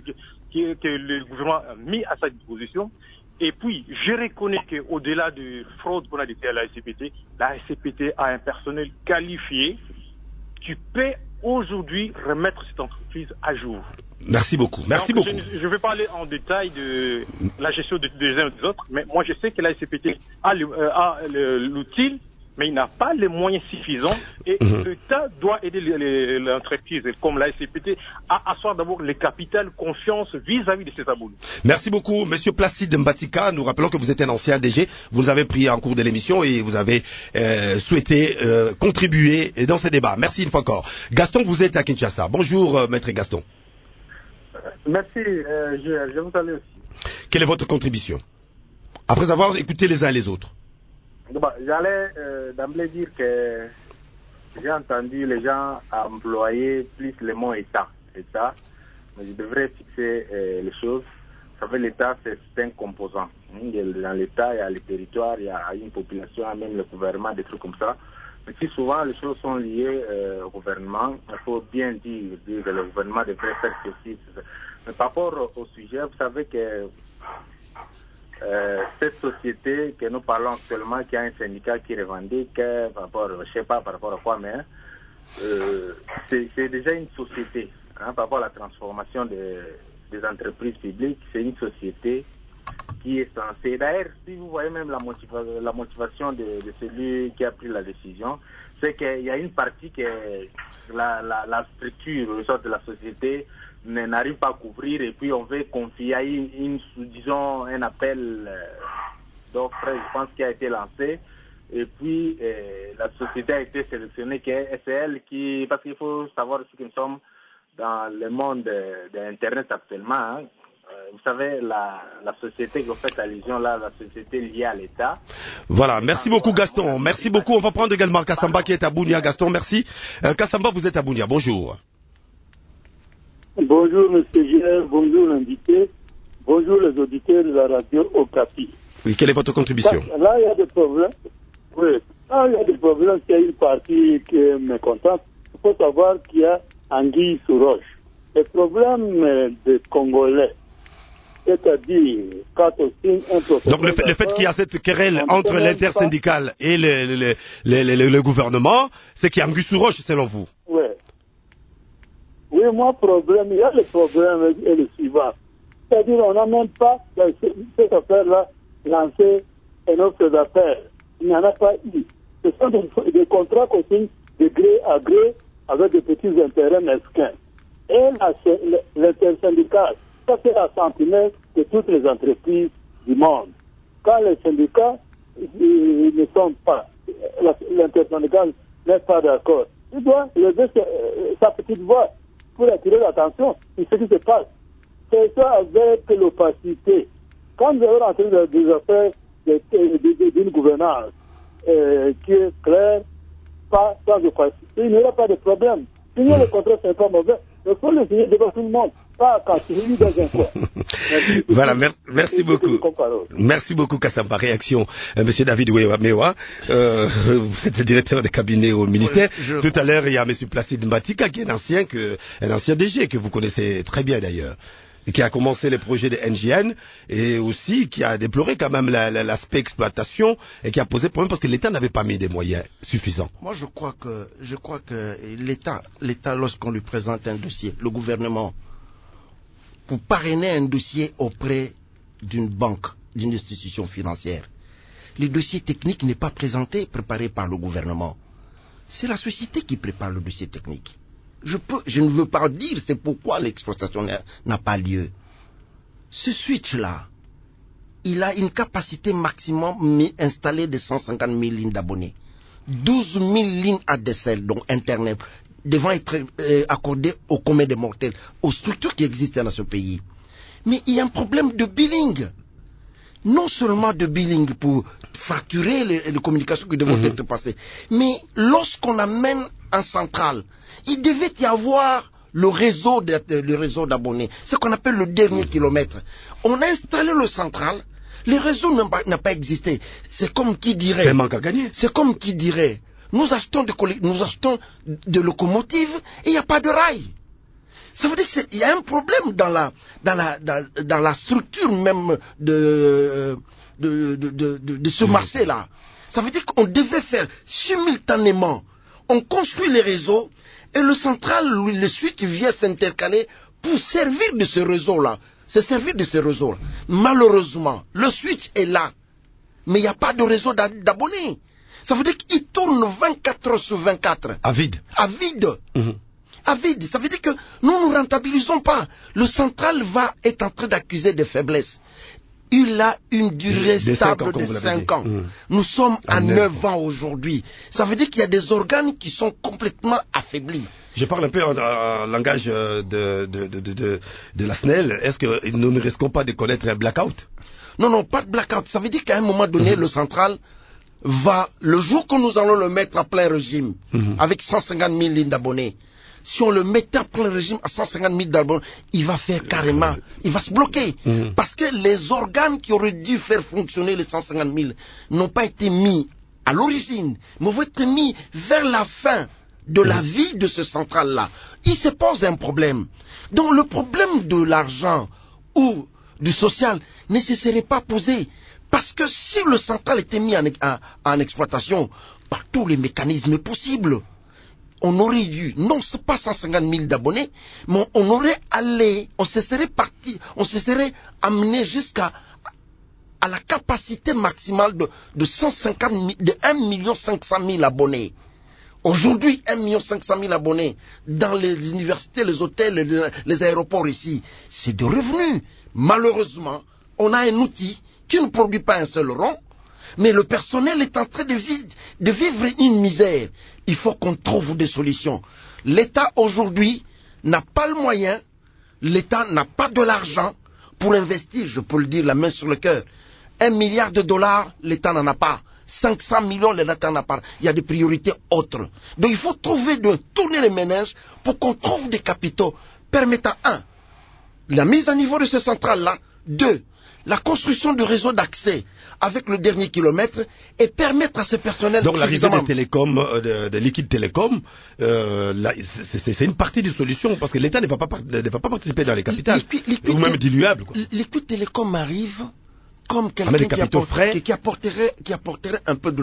le gouvernement a mis à sa disposition. Et puis, je reconnais qu'au-delà de fraude qu'on a détectée à la SCPT a un personnel qualifié qui peut aujourd'hui remettre cette entreprise à jour. Merci beaucoup. Merci beaucoup. Je ne vais pas aller en détail de la gestion des uns et des autres, mais moi je sais que la SCPT a l'outil, mais il n'a pas les moyens suffisants et l'État doit aider l'entreprise comme la SCPT à asseoir d'abord les capitales confiance vis-à-vis de ses abonnés. Merci beaucoup, monsieur Placide Mbatika. Nous rappelons que vous êtes un ancien DG. Vous nous avez pris en cours de l'émission et vous avez souhaité contribuer dans ce débat. Merci une fois encore. Gaston, vous êtes à Kinshasa. Bonjour, maître Gaston. Merci, je vous salue aussi. Quelle est votre contribution? après avoir écouté les uns et les autres. J'allais d'emblée dire que j'ai entendu les gens employer plus le mot État. Mais je devrais fixer les choses. Vous savez, l'État, c'est 5 composants. Dans l'État, il y a les territoires, il y a une population, même le gouvernement, des trucs comme ça. Mais si souvent les choses sont liées au gouvernement, il faut bien dire que le gouvernement devrait faire ceci. Mais par rapport au sujet, vous savez que cette société que nous parlons actuellement, qui a un syndicat qui revendique par rapport, je sais pas par rapport à quoi, mais c'est déjà une société. Par rapport à la transformation des entreprises publiques, c'est une société qui est censée. D'ailleurs, si vous voyez même la motivation de celui qui a pris la décision, c'est qu'il y a une partie que la structure de la société n'arrive pas à couvrir, et puis on veut confier à disons, un appel d'offres, je pense, qui a été lancé. Et puis, la société a été sélectionnée, c'est elle qui, parce qu'il faut savoir aussi que nous sommes dans le monde de Internet actuellement. Vous savez, la société que vous faites allusion là, la société liée à l'État. Voilà, merci beaucoup Gaston, merci beaucoup. On va prendre également Kassamba qui est à Bunia. Gaston, merci. Kassamba, vous êtes à Bunia, bonjour. Bonjour Monsieur Gilles, bonjour l'invité, bonjour les auditeurs de la radio Okapi. Oui, quelle est votre contribution? Là, il y a des problèmes. Oui, là, il y a des problèmes, il y a une partie qui est mécontente. Il faut savoir qu'il y a anguille sous roche. Le problème des Congolais, c'est-à-dire quand on signe un protocole... Donc le fait qu'il y a cette querelle entre l'intersyndicale et le gouvernement, c'est qu'il y a anguille sous roche selon vous? Oui. Oui, il y a le problème est le suivant. C'est-à-dire on n'a même pas, cette affaire-là, lancé un offre d'affaires. Il n'y en a pas eu. Ce sont des contrats qu'on signe de gré à gré avec des petits intérêts mesquins. Et l'intersyndical, ça c'est la sentinelle de toutes les entreprises du monde. Quand les syndicats ne sont pas, l'intersyndical n'est pas d'accord, il doit lever sa petite voix pour attirer l'attention sur ce qui se passe. C'est ça avec l'opacité. Quand vous allez rentrer dans des affaires d'une gouvernance qui est claire, pas sans opacité, il n'y aura pas de problème. Signer le contrat, ce n'est pas mauvais. Il faut le signer devant tout le monde, pas quand il est dans un coin. Voilà, merci beaucoup. Merci beaucoup, Kassamba. Réaction, Monsieur David Mewa, vous êtes le directeur de cabinet au ministère. Tout à l'heure, il y a Monsieur Placide Mbatika, qui est un ancien DG, que vous connaissez très bien d'ailleurs, et qui a commencé les projets de NGN, et aussi qui a déploré quand même l'aspect exploitation, et qui a posé problème parce que l'État n'avait pas mis des moyens suffisants. Moi, je crois que l'État, lorsqu'on lui présente un dossier, le gouvernement, pour parrainer un dossier auprès d'une banque, d'une institution financière, le dossier technique n'est pas préparé par le gouvernement. C'est la société qui prépare le dossier technique. Je ne veux pas dire c'est pourquoi l'exploitation n'a pas lieu. Ce switch-là, il a une capacité maximum installée de 150 000 lignes d'abonnés. 12 000 lignes ADSL, donc Internet, devant être accordées au commun des mortels, aux structures qui existent dans ce pays. Mais il y a un problème de billing. Non seulement de billing pour facturer les communications qui devront être passées, mais lorsqu'on amène en centrale, il devait y avoir le réseau d'abonnés, ce qu'on appelle le dernier kilomètre. On a installé le central, le réseau n'a pas existé. C'est comme qui dirait... C'est un manque à gagner. C'est comme qui dirait, nous achetons des locomotives et il n'y a pas de rail. Ça veut dire qu'il y a un problème dans la structure même de ce marché-là. Ça veut dire qu'on devait faire simultanément, on construit les réseaux et le central, le switch vient s'intercaler pour servir de ce réseau-là. Se servir de ce réseau-là. Malheureusement, le switch est là, mais il n'y a pas de réseau d'abonnés. Ça veut dire qu'il tourne 24 heures sur 24. À vide. À vide. À vide. Ça veut dire que nous ne rentabilisons pas. Le central va être en train d'accuser des faiblesses. Il a une durée stable de 5 ans. Nous sommes à 9 ans aujourd'hui. Ça veut dire qu'il y a des organes qui sont complètement affaiblis. Je parle un peu en langage de la SNEL. Est-ce que nous ne risquons pas de connaître un blackout? Non, pas de blackout. Ça veut dire qu'à un moment donné, le central va, le jour que nous allons le mettre à plein régime, avec 150 000 lignes d'abonnés, si on le mettait à plein régime à 150 000 d'abonnés, il va faire carrément, il va se bloquer. Parce que les organes qui auraient dû faire fonctionner les 150 000 n'ont pas été mis à l'origine, mais vont être mis vers la fin de la vie de ce central-là. Il se pose un problème. Donc le problème de l'argent ou du social ne se serait pas posé. Parce que si le central était mis en exploitation par tous les mécanismes possibles, on aurait dû, non c'est pas 150 000 d'abonnés, mais on aurait allé, on se serait amené jusqu'à la capacité maximale de 150 000, de 1 500 000 abonnés. Aujourd'hui, 1 500 000 abonnés dans les universités, les hôtels, les aéroports ici, c'est de revenus. Malheureusement, on a un outil qui ne produit pas un seul rond, mais le personnel est en train de vivre une misère. Il faut qu'on trouve des solutions. L'État aujourd'hui n'a pas le moyen, l'État n'a pas de l'argent pour investir, je peux le dire la main sur le cœur. 1 milliard de dollars, l'État n'en a pas. 500 millions, l'État n'en a pas. Il y a des priorités autres. Donc il faut tourner les ménages pour qu'on trouve des capitaux permettant, 1, la mise à niveau de ce central-là, 2, la construction du réseau d'accès avec le dernier kilomètre et permettre à ces personnels... Donc l'arrivée des télécoms, de Liquid Télécom, c'est une partie des solutions parce que l'État ne va pas participer dans les capitales, ou même diluable. Liquid Télécom arrive comme quelqu'un qui apporterait un peu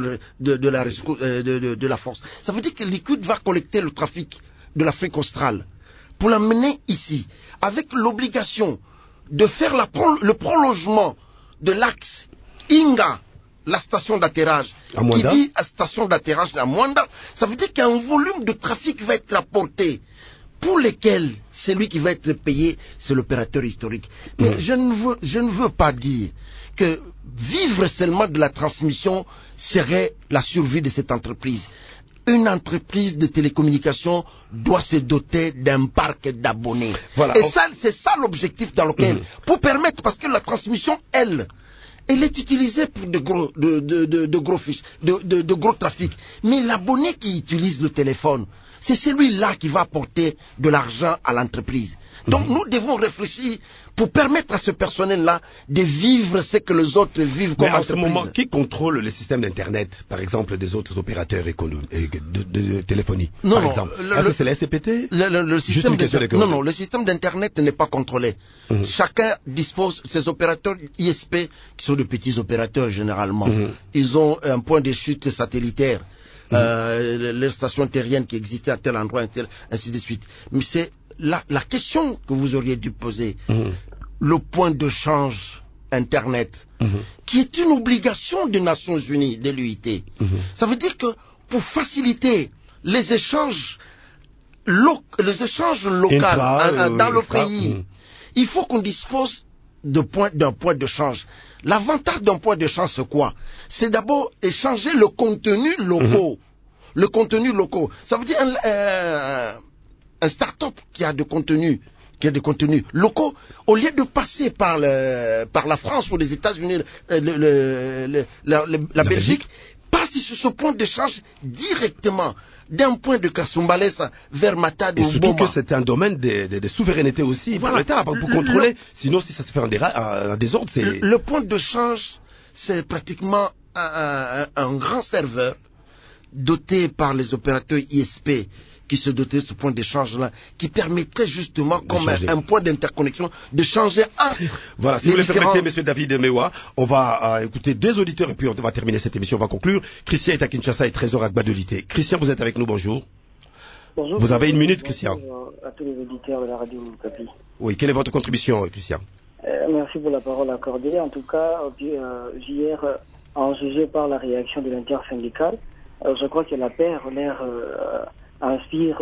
de la force. Ça veut dire que Liquid va collecter le trafic de l'Afrique australe pour l'amener ici, avec l'obligation de faire le prolongement de l'axe Inga, la station d'atterrage, qui dit à station d'atterrage à Mwanda, ça veut dire qu'un volume de trafic va être apporté pour lesquels celui qui va être payé, c'est l'opérateur historique. Mais je ne veux pas dire que vivre seulement de la transmission serait la survie de cette entreprise. Une entreprise de télécommunications doit se doter d'un parc d'abonnés. Voilà. Et ça, c'est ça l'objectif dans lequel, pour permettre, parce que la transmission, elle est utilisée pour de gros trafics. Mais l'abonné qui utilise le téléphone, c'est celui-là qui va apporter de l'argent à l'entreprise. Donc nous devons réfléchir pour permettre à ce personnel-là de vivre ce que les autres vivent comme entreprise. Mais en ce moment, qui contrôle le système d'Internet, par exemple, des autres opérateurs de téléphonie, par exemple? Est-ce que c'est la SCPT? Le système d'Internet n'est pas contrôlé. Chacun dispose, ces opérateurs ISP, qui sont de petits opérateurs généralement, ils ont un point de chute satellitaire. Les stations terriennes qui existaient à tel endroit, ainsi de suite. Mais c'est la question que vous auriez dû poser, le point de change Internet, qui est une obligation des Nations Unies, de l'UIT. Ça veut dire que pour faciliter les échanges locaux dans le pays, il faut qu'on dispose d'un point de change. L'avantage d'un point de change, c'est quoi? C'est d'abord échanger le contenu local. Le contenu local. Ça veut dire un start-up qui a des contenus locaux, au lieu de passer par la France ou les États-Unis, la Belgique, passe sur ce point d'échange directement d'un point de Kasumbalesa vers Matadi ou Boma. Et surtout que c'est un domaine de souveraineté aussi pour l'État, pour contrôler. Sinon, si ça se fait en désordre, c'est... Le point de change, c'est pratiquement un grand serveur doté par les opérateurs ISP qui se dotaient de ce point d'échange-là, qui permettrait justement, comme un point d'interconnexion, de changer entre... Voilà, si vous le permettez, monsieur David Mewa, on va écouter 2 auditeurs et puis on va terminer cette émission, on va conclure. Christian est à Kinshasa et Trésor à Gbadolité. Christian, vous êtes avec nous, bonjour. Bonjour. Vous avez 1 minute, Christian. Bonjour à tous les auditeurs de la radio Capi. Oui, quelle est votre contribution, Christian? Merci pour la parole accordée. En tout cas, hier, en jugé par la réaction de l'intersyndicale, je crois que la paix l'air inspire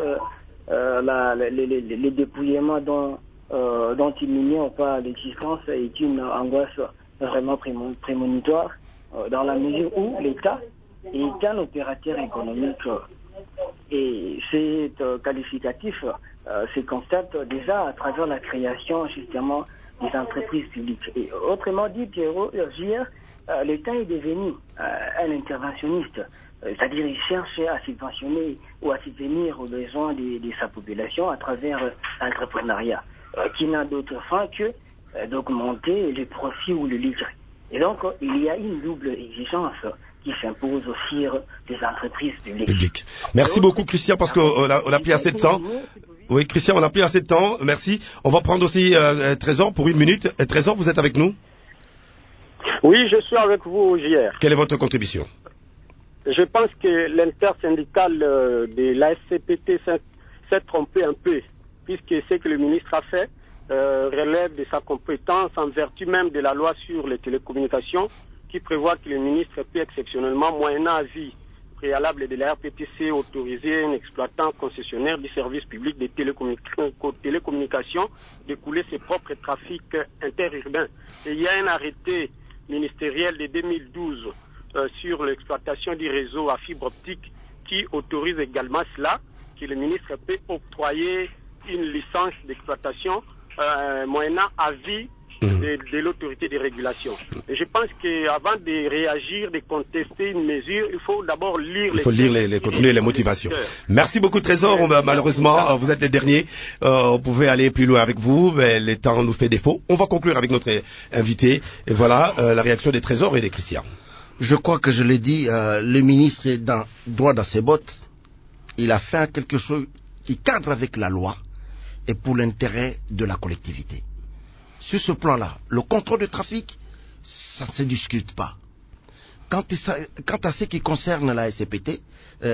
les dépouillements dont il n'ignore pas l'existence est une angoisse vraiment prémonitoire dans la mesure où l'État est un opérateur économique Et ces qualificatifs se constatent déjà à travers la création justement des entreprises publiques. Et autrement dit, Pierrot, hier, l'État est devenu un interventionniste, c'est-à-dire il cherche à subventionner ou à subvenir aux besoins de sa population à travers l'entrepreneuriat, qui n'a d'autre fin que d'augmenter les profits ou le livre. Et donc, il y a une double exigence qui s'impose aussi des entreprises publiques. Merci beaucoup, Christian, parce qu'on a plus assez de temps. Oui, Christian, on a plus assez de temps. Merci. On va prendre aussi Trésor pour 1 minute. Trésor, vous êtes avec nous? Oui, je suis avec vous, JR. Quelle est votre contribution? Je pense que l'intersyndicale de la SCPT s'est trompé un peu, puisque ce que le ministre a fait relève de sa compétence en vertu même de la loi sur les télécommunications, qui prévoit que le ministre peut exceptionnellement, moyennant avis préalable de la RPTC, autoriser un exploitant concessionnaire du service public des télécommunications d'écouler ses propres trafics interurbains. Et il y a un arrêté ministériel de 2012 sur l'exploitation du réseau à fibre optique qui autorise également cela, que le ministre peut octroyer une licence d'exploitation moyennant avis de l'autorité de régulation. Et je pense qu'avant de réagir, de contester une mesure, il faut d'abord lire les contenus et les motivations. Merci beaucoup, Trésor. Malheureusement, vous êtes les derniers. On pouvait aller plus loin avec vous, mais le temps nous fait défaut. On va conclure avec notre invité. Et voilà la réaction des Trésors et des Christian. Je crois que je l'ai dit, le ministre est droit dans ses bottes. Il a fait quelque chose qui cadre avec la loi et pour l'intérêt de la collectivité. Sur ce plan-là, le contrôle de trafic, ça ne se discute pas. Quant à ce qui concerne la SCPT,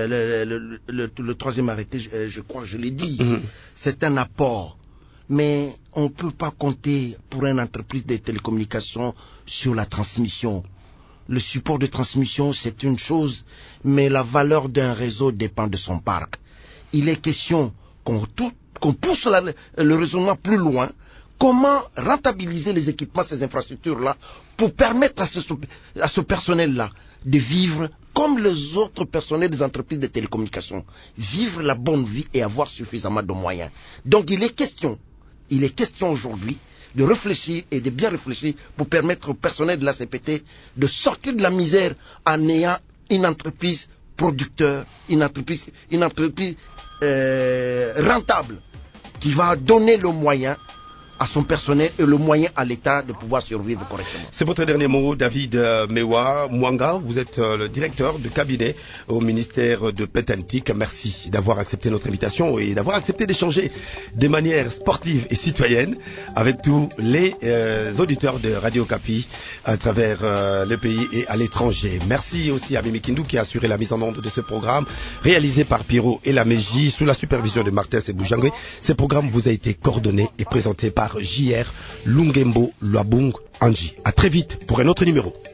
le troisième arrêté, je crois que je l'ai dit, c'est un apport. Mais on ne peut pas compter pour une entreprise de télécommunications sur la transmission. Le support de transmission, c'est une chose, mais la valeur d'un réseau dépend de son parc. Il est question qu'on pousse le raisonnement plus loin. Comment rentabiliser les équipements, ces infrastructures-là, pour permettre à ce personnel-là de vivre comme les autres personnels des entreprises de télécommunications, vivre la bonne vie et avoir suffisamment de moyens. Donc il est question aujourd'hui de réfléchir et de bien réfléchir pour permettre au personnel de la CPT de sortir de la misère en ayant une entreprise producteur, une entreprise rentable qui va donner le moyen à son personnel et le moyen à l'État de pouvoir survivre correctement. C'est votre dernier mot, David Mewa Mwanga. Vous êtes le directeur de cabinet au ministère de Petentik. Merci d'avoir accepté notre invitation et d'avoir accepté d'échanger de manière sportive et citoyenne avec tous les auditeurs de Radio Okapi à travers le pays et à l'étranger. Merci aussi à Mimi Kindou qui a assuré la mise en onde de ce programme réalisé par Pierrot et Lameji sous la supervision de Martin Seboujangue. Ce programme vous a été coordonné et présenté par JR Lungembo Luabung Anji. À très vite pour un autre numéro.